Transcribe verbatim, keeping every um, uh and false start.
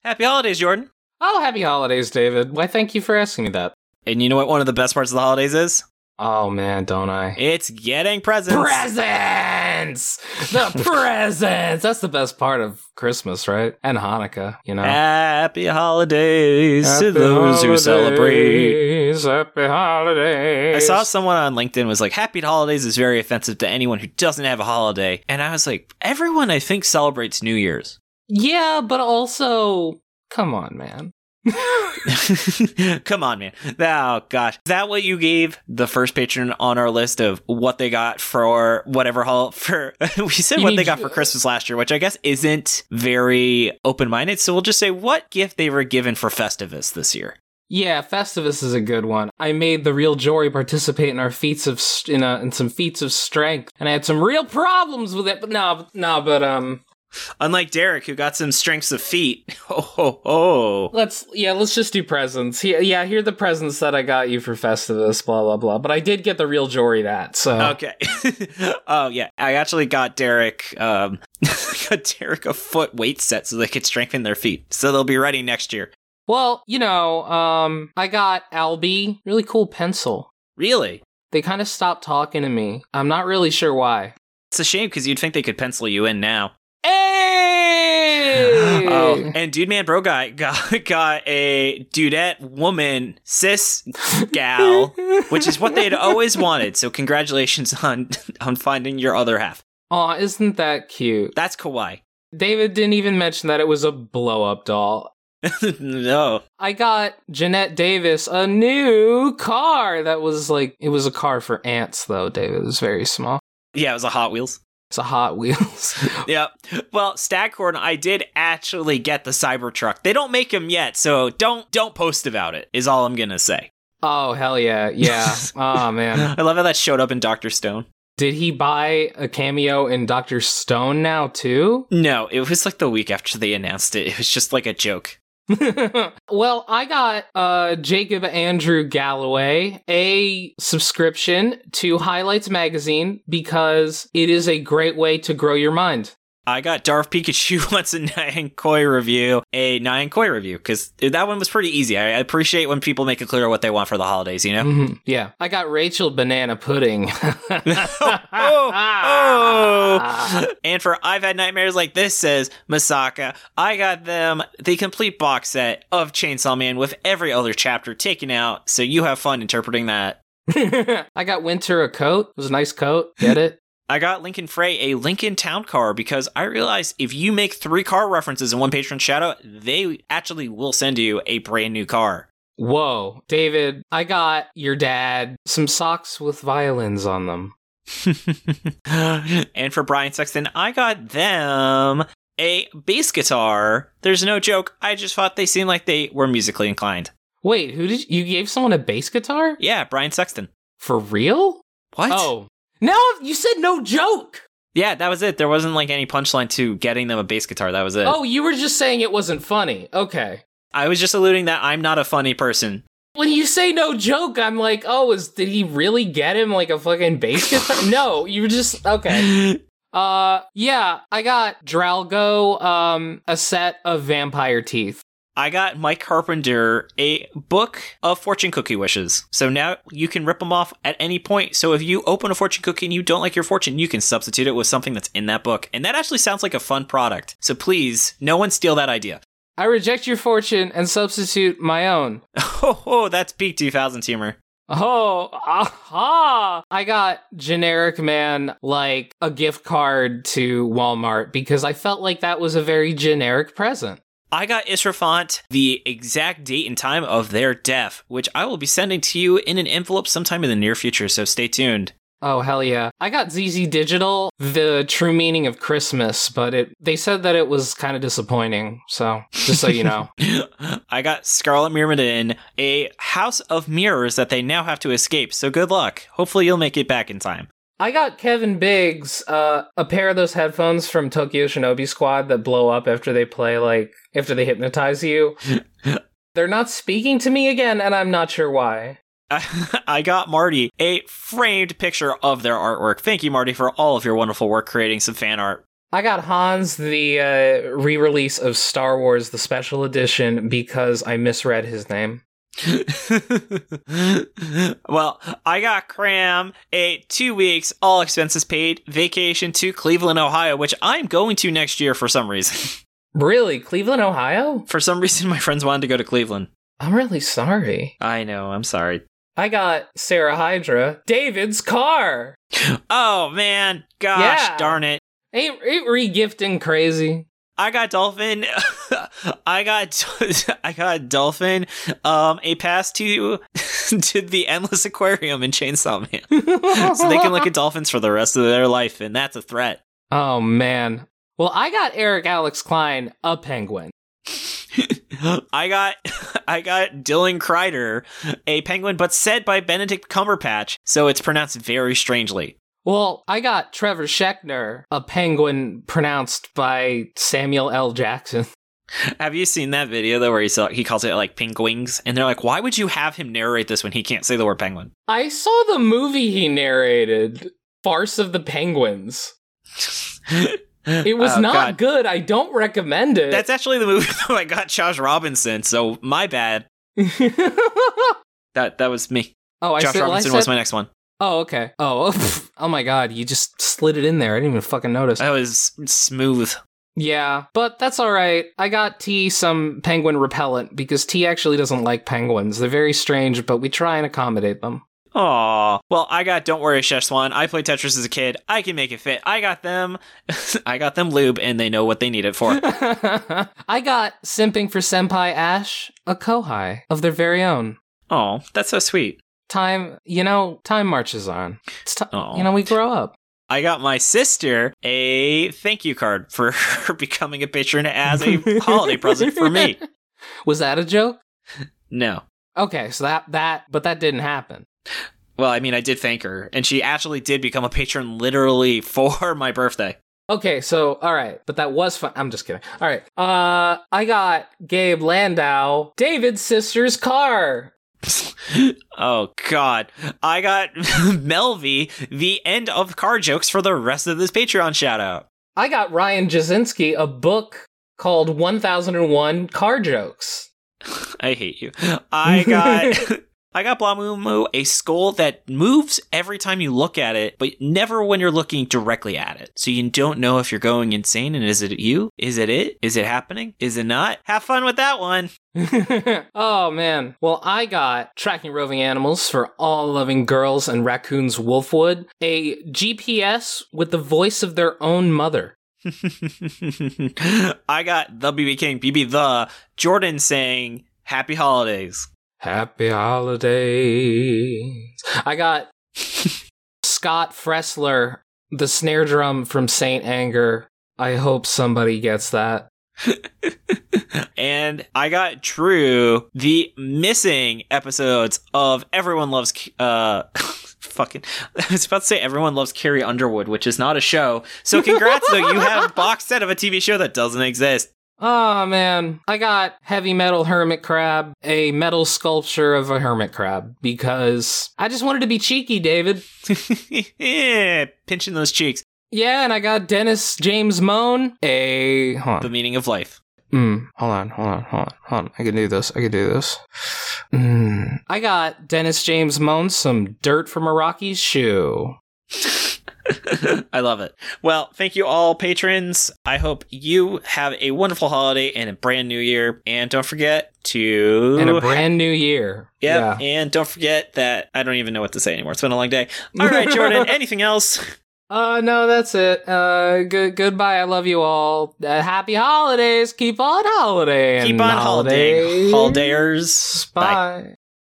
Happy holidays, Jordan. Oh, happy holidays, David. Why, thank you for asking me that. And you know what one of the best parts of the holidays is? Oh, man, don't I? It's getting presents. Presents! The presents! That's the best part of Christmas, right? And Hanukkah, you know? Happy holidays Happy to those holidays, who celebrate. Happy holidays. I saw someone on LinkedIn was like, happy holidays is very offensive to anyone who doesn't have a holiday. And I was like, everyone I think celebrates New Year's. Yeah, but also, come on, man. Come on, man. Oh, gosh. Is that what you gave the first patron on our list of what they got for whatever hol- for we said You what mean- they got for Christmas last year, which I guess isn't very open-minded. So we'll just say what gift they were given for Festivus this year. Yeah, Festivus is a good one. I made the real Jory participate in our feats of st- in, a, in some feats of strength, and I had some real problems with it. But no, no, but um, Unlike Derek, who got some strengths of feet. Oh, ho, ho. let's yeah, let's just do presents. He, yeah, here are the presents that I got you for Festivus. Blah blah blah. But I did get the real Jory that. So Okay. Oh, yeah. I actually got Derek, um, got Derek a foot weight set so they could strengthen their feet. So they'll be ready next year. well, you know, um, I got Albie really cool pencil. Really? They kind of stopped talking to me. I'm not really sure why. It's a shame because you'd think they could pencil you in now. Hey! Oh, and Dude Man Bro Guy got, got a dudette woman, cis gal, which is what they'd always wanted. So congratulations on, on finding your other half. Aw, isn't that cute? That's kawaii. David didn't even mention that it was a blow-up doll. No. I got Jeanette Davis a new car that was like, it was a car for ants though, David. It was very small. Yeah, it was a Hot Wheels. It's a Hot Wheels. Yep. Well, Staghorn, I did actually get the Cybertruck. They don't make them yet, so don't don't post about it, is all I'm gonna say. Oh, hell yeah. Yeah. Oh, man. I love how that showed up in Doctor Stone. Did he buy a cameo in Doctor Stone now too? No, it was like the week after they announced it. It was just like a joke. Well, I got uh, Jacob Andrew Galloway a subscription to Highlights Magazine because it is a great way to grow your mind. I got Darth Pikachu wants a Nyan Koi review, a Nyan Koi review, because that one was pretty easy. I appreciate when people make it clear what they want for the holidays, you know? Mm-hmm. Yeah. I got Rachel Banana Pudding. oh, oh, oh. And for I've Had Nightmares Like This, says Masaka, I got them the complete box set of Chainsaw Man with every other chapter taken out, so you have fun interpreting that. I got Winter a coat. It was a nice coat. Get it? I got Lincoln Frey a Lincoln Town Car because I realized if you make three car references in one patron shout-out, they actually will send you a brand new car. Whoa. David, I got your dad some socks with violins on them. And for Brian Sexton, I got them a bass guitar. There's no joke. I just thought they seemed like they were musically inclined. Wait, who did you, you gave someone a bass guitar? Yeah, Brian Sexton. For real? What? Oh. Now you said no joke. Yeah, that was it. There wasn't like any punchline to getting them a bass guitar. That was it. Oh, you were just saying it wasn't funny. Okay. I was just alluding that I'm not a funny person. When you say no joke, I'm like, oh, is did he really get him like a fucking bass guitar? No, you were just okay. Uh, yeah, I got Dralgo, um, a set of vampire teeth. I got Mike Carpenter a book of fortune cookie wishes. So now you can rip them off at any point. So if you open a fortune cookie and you don't like your fortune, you can substitute it with something that's in that book. And that actually sounds like a fun product. So please, no one steal that idea. I reject your fortune and substitute my own. Oh, oh that's peak two thousands humor. Oh, aha! I got Generic Man like a gift card to Walmart because I felt like that was a very generic present. I got Israfont the exact date and time of their death, which I will be sending to you in an envelope sometime in the near future, so stay tuned. Oh, hell yeah. I got Z Z Digital, the true meaning of Christmas, but it they said that it was kind of disappointing, so just so you know. I got Scarlet Myrmidon, a house of mirrors that they now have to escape, so good luck. Hopefully you'll make it back in time. I got Kevin Biggs, uh, a pair of those headphones from Tokyo Shinobi Squad that blow up after they play, like, after they hypnotize you. They're not speaking to me again, and I'm not sure why. I got Marty a framed picture of their artwork. Thank you, Marty, for all of your wonderful work creating some fan art. I got Hans the uh, re-release of Star Wars, the special edition, because I misread his name. Well, I got Cram a two weeks, all expenses paid vacation to Cleveland, Ohio, which I'm going to next year for some reason. Really? Cleveland, Ohio? For some reason, my friends wanted to go to Cleveland. I'm really sorry. I know, I'm sorry. I got Sarah Hydra, David's car. Oh, man. Gosh, Yeah. darn it. Ain't, ain't re-gifting crazy? I got Dolphin. I got I got Dolphin. Um, a pass to to the Endless Aquarium in Chainsaw Man, so they can look at dolphins for the rest of their life, and that's a threat. Oh, man. Well, I got Eric Alex Klein, a penguin. I got I got Dylan Kreider, a penguin, but said by Benedict Cumberbatch, so it's pronounced very strangely. Well, I got Trevor Schechner, a penguin pronounced by Samuel L. Jackson. Have you seen that video though, where he saw, he calls it like penguins, and they're like, "Why would you have him narrate this when he can't say the word penguin?" I saw the movie he narrated, Farce of the Penguins. It was Oh, not God. good. I don't recommend it. That's actually the movie that I got Josh Robinson, so my bad. That that was me. oh, I Josh said, Robinson I said, was my next one. Oh, okay. Oh, oh my God! You just slid it in there. I didn't even fucking notice. That was smooth. Yeah, but that's all right. I got T some penguin repellent because T actually doesn't like penguins. They're very strange, but we try and accommodate them. Aw. Well, I got Don't Worry, Szechuan. I played Tetris as a kid. I can make it fit. I got them. I got them lube, and they know what they need it for. I got Simping for Senpai Ash, a Kohai of their very own. Oh, that's so sweet. Time, you know, time marches on. It's ti- Aw. you know, we grow up. I got my sister a thank you card for her becoming a patron as a holiday present for me. Was that a joke? No. Okay, so that, that, but that didn't happen. Well, I mean, I did thank her, and she actually did become a patron literally for my birthday. Okay, so, alright, but that was fun. I'm just kidding. Alright, uh, I got Gabe Landau, David's sister's car. Oh, God. I got Melvi, the end of car jokes for the rest of this Patreon shout-out. I got Ryan Jasinski, a book called one thousand one Car Jokes. I hate you. I got... I got Blamumu, a skull that moves every time you look at it, but never when you're looking directly at it. So you don't know if you're going insane, and is it you? Is it it? Is it happening? Is it not? Have fun with that one. Oh, man. Well, I got Tracking Roving Animals for All Loving Girls and Raccoons Wolfwood, a G P S with the voice of their own mother. I got the B B King, B B the, Jordan saying, Happy Holidays. Happy holidays. I got Scott Fressler, the snare drum from Saint Anger. I hope somebody gets that. And I got Drew the missing episodes of Everyone Loves uh fucking I was about to say Everyone Loves Carrie Underwood, which is not a show. So congrats though, you have a box set of a T V show that doesn't exist. Oh, man. I got Heavy Metal Hermit Crab, a metal sculpture of a hermit crab, because I just wanted to be cheeky, David. Yeah, pinching those cheeks. Yeah, and I got Dennis James Moan, a... Hold The on. meaning of life. Mm, hold on, hold on, hold on, hold on. I can do this, I can do this. Mm. I got Dennis James Moan some dirt from a Rocky's shoe. I love it. Well, thank you all, patrons. I hope you have a wonderful holiday and a brand new year. And don't forget to... And a brand new year. Yep. Yeah. And don't forget that... I don't even know what to say anymore. It's been a long day. All right, Jordan, anything else? Uh, no, that's it. Uh, good, goodbye. I love you all. Uh, happy holidays. Keep on holidaying. Keep on holidaying. Holidayers. Bye. Bye.